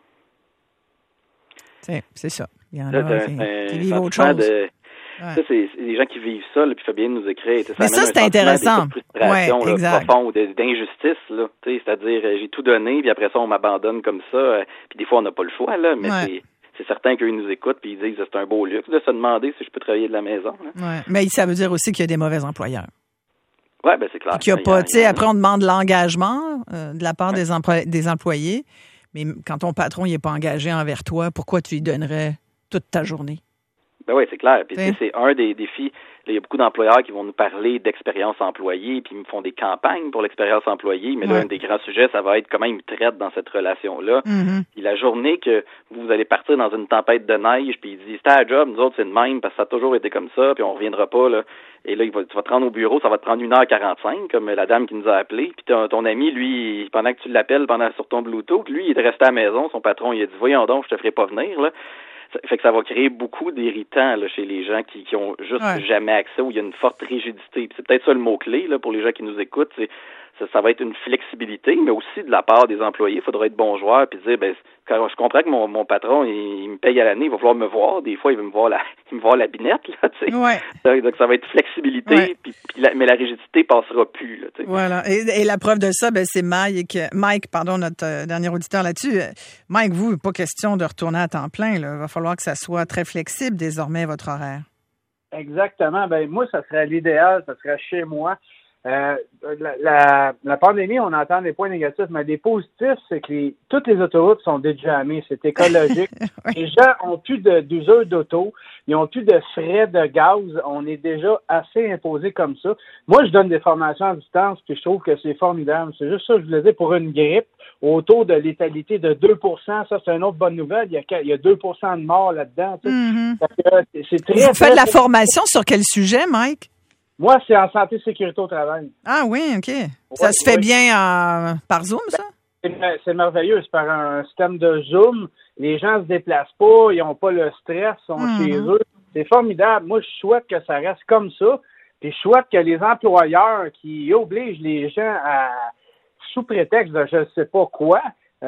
C'est, c'est ça. Il y en a là, qui, un, qui vivent autre chose. De... Ouais. Ça, c'est, c'est des gens qui vivent ça, là, puis Fabienne nous écrit. Ça mais ça, c'est intéressant. De frustration ouais, là, profonde, d'injustice, là. C'est-à-dire, j'ai tout donné, puis après ça, on m'abandonne comme ça. Euh, puis des fois, on n'a pas le choix, là, mais ouais. c'est, c'est certain qu'eux nous écoutent, puis ils disent que c'est un beau luxe de se demander si je peux travailler de la maison. Ouais. Mais ça veut dire aussi qu'il y a des mauvais employeurs. Oui, ben c'est clair. Puis qu'il y a pas, tu sais, après, on demande l'engagement euh, de la part ouais. des, employ- des employés, mais quand ton patron n'est pas engagé envers toi, pourquoi tu lui donnerais toute ta journée? Ben oui, c'est clair. Puis c'est un des défis. Il y a beaucoup d'employeurs qui vont nous parler d'expérience employée, puis ils me font des campagnes pour l'expérience employée. Mais ouais. là, un des grands sujets, ça va être comment ils me traitent dans cette relation-là. Mm-hmm. Puis la journée que vous allez partir dans une tempête de neige, puis ils disent c'était à job, nous autres c'est de même parce que ça a toujours été comme ça, puis on reviendra pas là. Et là, il va, tu vas te rendre au bureau, ça va te prendre une heure quarante-cinq, comme la dame qui nous a appelé. Puis ton, ton ami, lui, pendant que tu l'appelles pendant sur ton Bluetooth, lui, il est resté à la maison. Son patron, il a dit voyons donc, je te ferai pas venir là. Ça fait que ça va créer beaucoup d'irritants là, chez les gens qui, qui ont juste ouais. jamais accès, où il y a une forte rigidité. Puis c'est peut-être ça le mot-clé là, pour les gens qui nous écoutent, c'est ça, ça va être une flexibilité, mais aussi de la part des employés, il faudra être bon joueur puis dire ben quand je comprends que mon, mon patron il, il me paye à l'année, il va falloir me voir. Des fois, il veut me voir la il me voir la binette, là, tu sais. Ouais. Donc ça va être flexibilité, ouais. puis, puis la, mais la rigidité passera plus. Là, tu sais. Voilà. Et, et la preuve de ça, ben c'est Mike, Mike, pardon, notre euh, dernier auditeur là-dessus. Mike, vous, pas question de retourner à temps plein. Là. Il va falloir que ça soit très flexible désormais, votre horaire. Exactement. Ben moi, ça serait l'idéal, ça serait chez moi. Euh, la, la, la pandémie, on entend des points négatifs, mais des positifs, c'est que les, toutes les autoroutes sont déjammées, c'est écologique. oui. Les gens ont plus de, d'usure d'auto, ils ont plus de frais de gaz, on est déjà assez imposé comme ça. Moi, je donne des formations à distance, puis je trouve que c'est formidable. C'est juste ça que je voulais dire, pour une grippe, au taux de létalité de deux pour cent, ça, c'est une autre bonne nouvelle, il y a, il y a deux pour cent de morts là-dedans. Tu sais. mm-hmm. c'est, c'est très, Vous faites de la formation sur quel sujet, Mike? Moi, c'est en santé et sécurité au travail. Ah oui, OK. Ouais, ça se fait oui. bien euh, par Zoom, ça? C'est, c'est merveilleux. C'est par un système de Zoom. Les gens se déplacent pas, ils n'ont pas le stress, ils sont mmh. chez eux. C'est formidable. Moi, je souhaite que ça reste comme ça. Puis je souhaite que les employeurs qui obligent les gens à, sous prétexte de je ne sais pas quoi,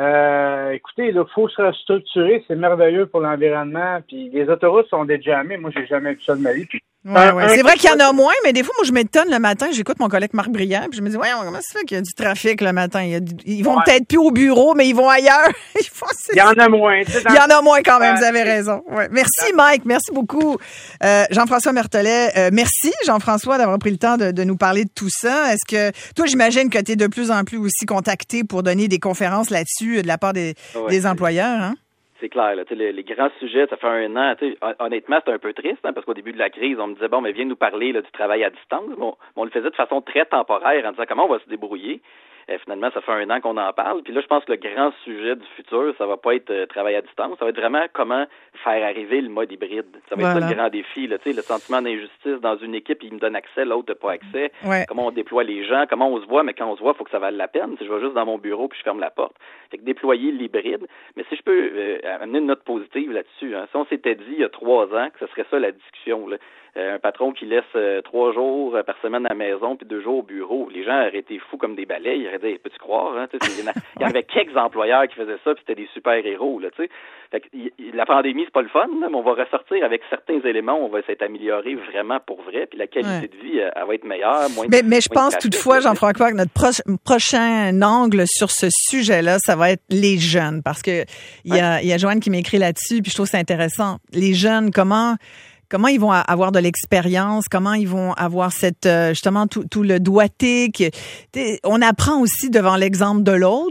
euh, écoutez, il faut se restructurer. C'est merveilleux pour l'environnement. Puis les autoroutes sont déjammées. Moi, j'ai jamais vu ça de ma vie. Puis, Ouais, ouais. C'est vrai qu'il y en a moins, mais des fois, moi, je m'étonne le matin, j'écoute mon collègue Marc Brière, puis je me dis, voyons, comment ça fait qu'il y a du trafic le matin? Il y a du... Ils vont ouais. peut-être plus au bureau, mais ils vont ailleurs. Ils font... Il y en a moins. Tu sais, dans... Il y en a moins quand même, vous avez raison. Ouais. Merci, Mike. Merci beaucoup. Euh, Jean-François Mertelet, euh, merci, Jean-François, d'avoir pris le temps de, de nous parler de tout ça. Est-ce que, toi, j'imagine que tu es de plus en plus aussi contacté pour donner des conférences là-dessus de la part des, ouais. des employeurs, hein? C'est clair, là, les, les grands sujets, ça fait un an, honnêtement, c'est un peu triste, hein, parce qu'au début de la crise, on me disait, bon, mais viens nous parler là, du travail à distance. Bon, on le faisait de façon très temporaire, en disant comment on va se débrouiller. Et finalement, ça fait un an qu'on en parle. Puis là, je pense que le grand sujet du futur, ça va pas être euh, travail à distance, ça va être vraiment comment faire arriver le mode hybride. Ça va voilà. être ça le grand défi, là, tu sais, le sentiment d'injustice dans une équipe, il me donne accès, l'autre n'a pas accès. Ouais. Comment on déploie les gens, comment on se voit, mais quand on se voit, il faut que ça vaille la peine. Si je vais juste dans mon bureau puis je ferme la porte. Fait que déployer l'hybride. Mais si je peux euh, amener une note positive là-dessus, hein, si on s'était dit il y a trois ans que ce serait ça la discussion, là. Euh, un patron qui laisse euh, trois jours par semaine à la maison puis deux jours au bureau. Les gens auraient été fous comme des balais. Ils auraient dit, peux-tu croire? Hein? Il y avait quelques employeurs qui faisaient ça puis c'était des super-héros. Là, fait que, y, y, la pandémie, c'est pas le fun, là, mais on va ressortir avec certains éléments. On va s'être amélioré vraiment pour vrai puis la qualité ouais. de vie, elle, elle va être meilleure. Moins mais, de, mais je pense toutefois, Jean-François, que notre pro- prochain angle sur ce sujet-là, ça va être les jeunes. Parce que il y a, ouais. y a Joanne qui m'écrit là-dessus puis je trouve ça intéressant. Les jeunes, comment... Comment ils vont avoir de l'expérience, comment ils vont avoir cette justement tout, tout le doigté. Que, on apprend aussi devant l'exemple de l'autre,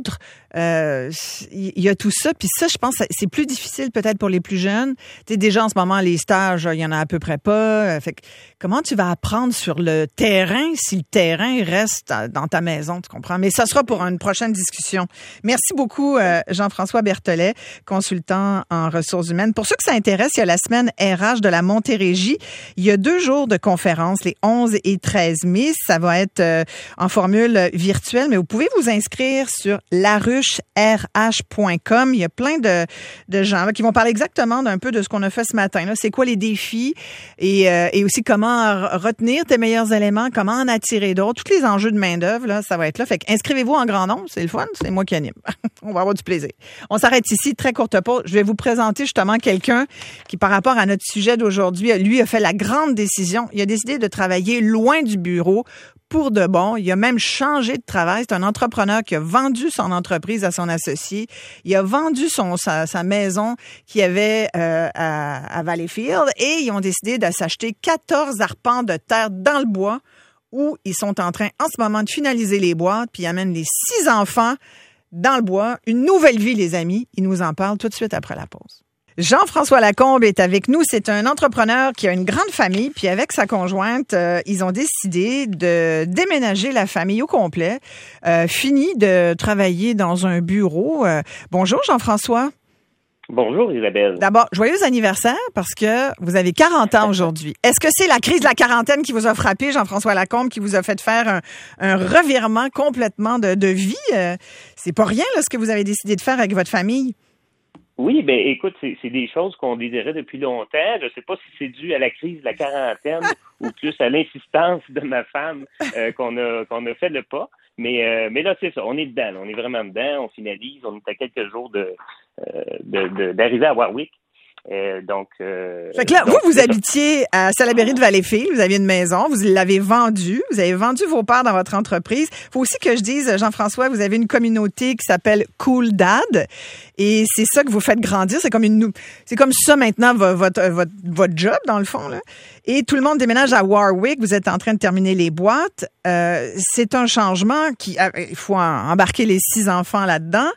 Euh, il y a tout ça. Puis ça, je pense, c'est plus difficile peut-être pour les plus jeunes. Tu sais, déjà en ce moment, les stages, il y en a à peu près pas. Fait que comment tu vas apprendre sur le terrain si le terrain reste dans ta maison, tu comprends? Mais ça sera pour une prochaine discussion. Merci beaucoup, euh, Jean-François Berthollet, consultant en ressources humaines. Pour ceux que ça intéresse, il y a la semaine R H de la Montérégie. Il y a deux jours de conférences, les onze et treize mai. Ça va être euh, en formule virtuelle, mais vous pouvez vous inscrire sur laruche r h point com. Il y a plein de, de gens là, qui vont parler exactement d'un peu de ce qu'on a fait ce matin. Là. C'est quoi les défis et, euh, et aussi comment retenir tes meilleurs éléments, comment en attirer d'autres. Tous les enjeux de main-d'œuvre, là, ça va être là. Fait inscrivez-vous en grand nombre, c'est le fun, c'est moi qui anime. On va avoir du plaisir. On s'arrête ici, très courte pause. Je vais vous présenter justement quelqu'un qui, par rapport à notre sujet d'aujourd'hui, lui a fait la grande décision. Il a décidé de travailler loin du bureau pour de bon. Il a même changé de travail. C'est un entrepreneur qui a vendu son entreprise à son associé. Il a vendu son sa, sa maison qu'il avait euh, à, à Valleyfield et ils ont décidé de s'acheter quatorze arpents de terre dans le bois où ils sont en train en ce moment de finaliser les boîtes puis ils amènent les six enfants dans le bois. Une nouvelle vie, les amis. Il nous en parle tout de suite après la pause. Jean-François Lacombe est avec nous. C'est un entrepreneur qui a une grande famille. Puis avec sa conjointe, euh, ils ont décidé de déménager la famille au complet. Euh, fini de travailler dans un bureau. Euh, bonjour Jean-François. Bonjour Isabelle. D'abord, joyeux anniversaire parce que vous avez quarante ans aujourd'hui. Est-ce que c'est la crise de la quarantaine qui vous a frappé, Jean-François Lacombe, qui vous a fait faire un, un revirement complètement de, de vie? Euh, c'est pas rien là, ce que vous avez décidé de faire avec votre famille. Oui, ben écoute, c'est, c'est des choses qu'on désirait depuis longtemps. Je ne sais pas si c'est dû à la crise de la quarantaine ou plus à l'insistance de ma femme euh, qu'on a qu'on a fait le pas. Mais euh, mais là, c'est ça, on est dedans, là, on est vraiment dedans, on finalise, on est à quelques jours de, euh, de, de d'arriver à Warwick. Euh, donc, euh, fait que là, donc, vous, vous habitiez à Salaberry de Valleyfield, vous aviez une maison, vous l'avez vendue, vous avez vendu vos parts dans votre entreprise. Il faut aussi que je dise, Jean-François, vous avez une communauté qui s'appelle Cool Dad et c'est ça que vous faites grandir. C'est comme une, c'est comme ça maintenant votre, votre, votre job, dans le fond, là. Et tout le monde déménage à Warwick. Vous êtes en train de terminer les boîtes. Euh, c'est un changement qui, il faut embarquer les six enfants là-dedans.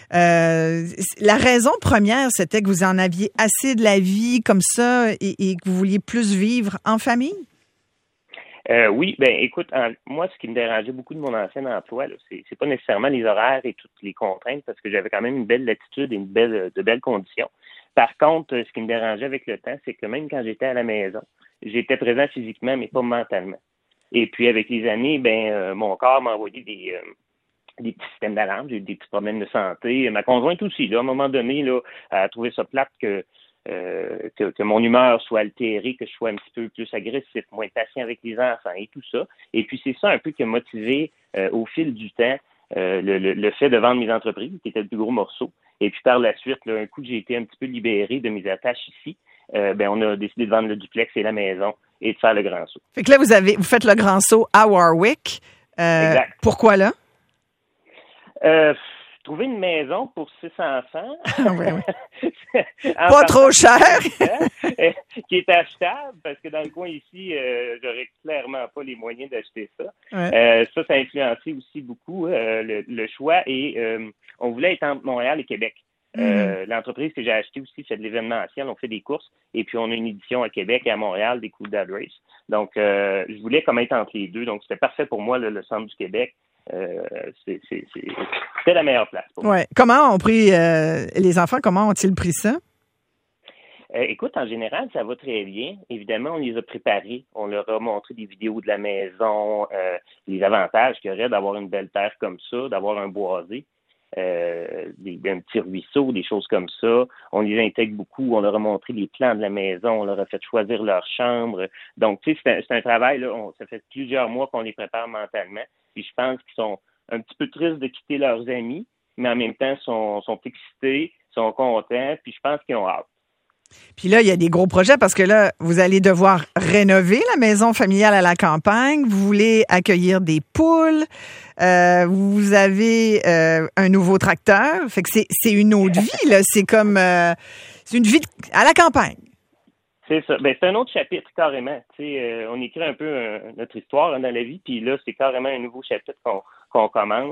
Euh, la raison première, c'était que vous en aviez assez de la vie comme ça et, et que vous vouliez plus vivre en famille? Euh, oui, ben écoute, en, moi, ce qui me dérangeait beaucoup de mon ancien emploi, là, c'est, c'est pas nécessairement les horaires et toutes les contraintes, parce que j'avais quand même une belle latitude et une belle, de belles conditions. Par contre, ce qui me dérangeait avec le temps, c'est que même quand j'étais à la maison, j'étais présent physiquement, mais pas mentalement. Et puis, avec les années, ben euh, mon corps m'a envoyé des... Euh, des petits systèmes d'alarme, j'ai eu des petits problèmes de santé. Ma conjointe aussi, là, à un moment donné, là, elle a trouvé ça plate que, euh, que, que mon humeur soit altérée, que je sois un petit peu plus agressif, moins patient avec les enfants et tout ça. Et puis, c'est ça un peu qui a motivé euh, au fil du temps euh, le, le, le fait de vendre mes entreprises, qui était le plus gros morceau. Et puis, par la suite, là, un coup que j'ai été un petit peu libéré de mes attaches ici, euh, ben, on a décidé de vendre le duplex et la maison et de faire le grand saut. Fait que là, vous avez, vous faites le grand saut à Warwick. Euh, exact. Pourquoi là? Euh, trouver une maison pour six enfants. oui, oui. Pas trop cher. Qui est achetable, parce que dans le coin ici, euh, j'aurais clairement pas les moyens d'acheter ça. Ouais. Euh, ça, ça a influencé aussi beaucoup euh, le, le choix et euh, on voulait être entre Montréal et Québec. Mm. Euh, l'entreprise que j'ai achetée aussi fait de l'événementiel, on fait des courses et puis on a une édition à Québec et à Montréal des Cool Dad Race. Donc, euh, je voulais comme être entre les deux. Donc, c'était parfait pour moi, là, le centre du Québec. Euh, c'est, c'est, c'est, c'était la meilleure place pour moi. Ouais. Comment ont pris euh, les enfants, comment ont-ils pris ça? Euh, écoute, en général, ça va très bien. Évidemment, on les a préparés. On leur a montré des vidéos de la maison, euh, les avantages qu'il y aurait d'avoir une belle terre comme ça, d'avoir un boisé, euh, des, un petit ruisseau, des choses comme ça. On les intègre beaucoup. On leur a montré les plans de la maison. On leur a fait choisir leur chambre. Donc, tu sais, c'est un, c'est un travail, là. On, ça fait plusieurs mois qu'on les prépare mentalement. Puis je pense qu'ils sont un petit peu tristes de quitter leurs amis, mais en même temps, sont, sont excités, sont contents, puis je pense qu'ils ont hâte. Puis là, il y a des gros projets parce que là, vous allez devoir rénover la maison familiale à la campagne. Vous voulez accueillir des poules. Euh, vous avez euh, un nouveau tracteur. Fait que c'est, c'est une autre vie, là. C'est comme... Euh, c'est une vie de, à la campagne. C'est ça. Ben, c'est un autre chapitre, carrément. Tu sais, euh, on écrit un peu euh, notre histoire hein, dans la vie, puis là, c'est carrément un nouveau chapitre qu'on, qu'on commence.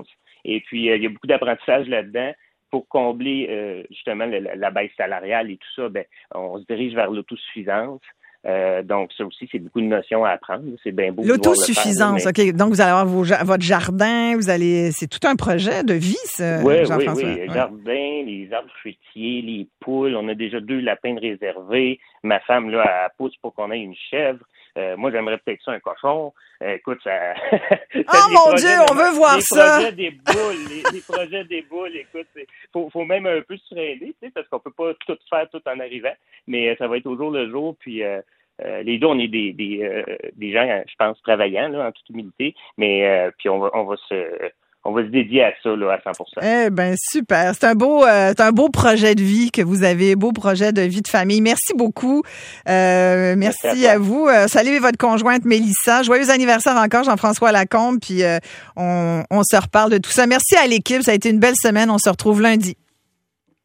Et puis, euh, il y a beaucoup d'apprentissage là-dedans. Pour combler euh, justement la, la baisse salariale et tout ça, ben, on se dirige vers l'autosuffisance. Euh, donc, ça aussi, c'est beaucoup de notions à apprendre. C'est bien beau. L'autosuffisance, OK. Donc, vous allez avoir vos, votre jardin, vous allez. C'est tout un projet de vie, ça, oui, Jean-François. Oui, oui, oui. Jardin, les arbres fruitiers, les poules. On a déjà deux lapins de réservés. Ma femme, là, elle pousse pour qu'on ait une chèvre. Euh, moi, j'aimerais peut-être ça, un cochon. Euh, écoute, ça. Oh mon Dieu, on veut voir les ça! Projets des boules, les, les projets des boules, écoute, il faut, faut même un peu se freiner, tu sais, parce qu'on peut pas tout faire tout en arrivant. Mais euh, ça va être au jour le jour, puis. Euh, Euh, les deux, on est des des, euh, des gens, je pense, travaillants, là, en toute humilité, mais euh, puis on va on va se on va se dédier à ça là, à cent pour cent. Eh ben super, c'est un beau euh, c'est un beau projet de vie que vous avez, beau projet de vie de famille. Merci beaucoup, euh, merci, merci à, à vous. Euh, saluez votre conjointe Mélissa, joyeux anniversaire encore Jean-François Lacombe, puis euh, on on se reparle de tout ça. Merci à l'équipe, ça a été une belle semaine. On se retrouve lundi.